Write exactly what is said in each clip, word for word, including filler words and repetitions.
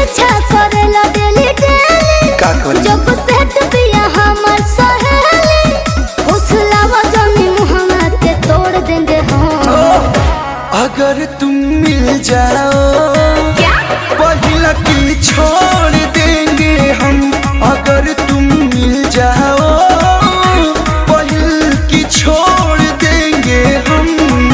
पीछा करेला daily daily का करी जब सेट पिया हमर सहेली फुसलावा जमी मुहम्मा के तोड़ देंगे हम। अगर तुम मिल जाओ पहिला की छोड़ देंगे हम। अगर तुम मिल जाओ पहिल की छोड़ देंगे हम।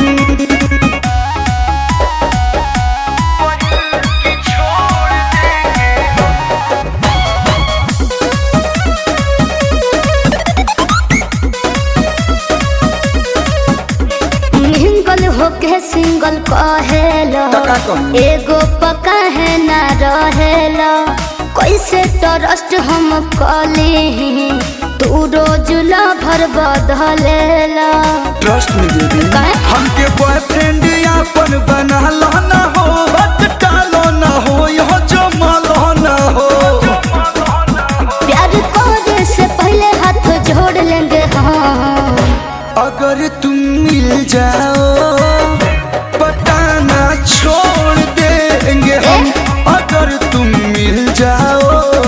मिंगल होके सिंगल कहेला टका कम। एगो पका है ना रहेला कैसे ट्रस्ट हम कली तू रोज भर बदलेला। ट्रस्ट में दे काहे? हमके बॉयफ्रेंड अपन बना लो ना हो बट टालो ना हो यह जमालो ना हो। प्यार करने से पहले हाथ जोड़ लेंगे हम। अगर तुम मिल जाओ पटाना छोड़ देंगे हम। अगर तुम मिल जाओ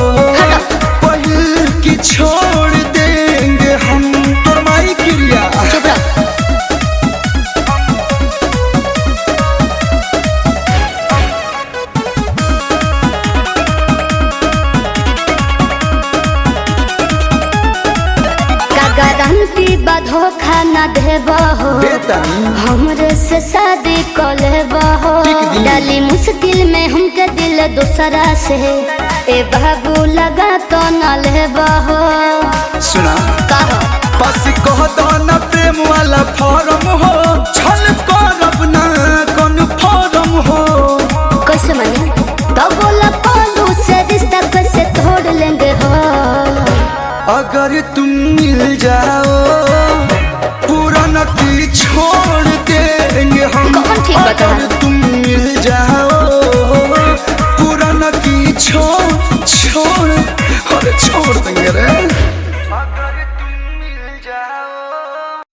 पहिल की छोड़ देंगे हम। तोर माई क्रिया चुप रह। गारंटी बा धोखा न देबा हो बेतानी हमरे से शादी कर लेबा हो। टिक दी। डाली मुश्किल में हमके दिल दूसरा से ए बाबू लगा तो न लेबा हो। सुना कहो बस कह दो ना प्रेम वाला फॉर्म हो छल करब ना कौन फॉर्म हो। कैसे माने तो बोला पालू से रिश्ता कैसे तोड़ लेंगे हो। अगर तुम मिल जाओ